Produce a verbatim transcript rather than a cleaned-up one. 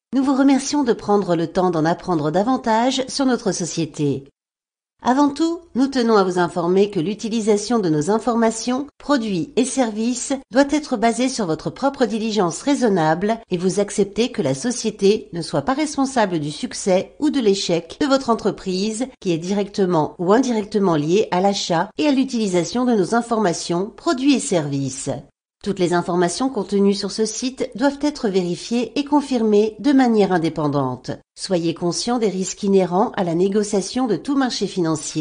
Nous vous remercions de prendre le temps d'en apprendre davantage sur notre société. Avant tout, nous tenons à vous informer que l'utilisation de nos informations, produits et services doit être basée sur votre propre diligence raisonnable et vous acceptez que la société ne soit pas responsable du succès ou de l'échec de votre entreprise qui est directement ou indirectement liée à l'achat et à l'utilisation de nos informations, produits et services. Toutes les informations contenues sur ce site doivent être vérifiées et confirmées de manière indépendante. Soyez conscient des risques inhérents à la négociation de tout marché financier.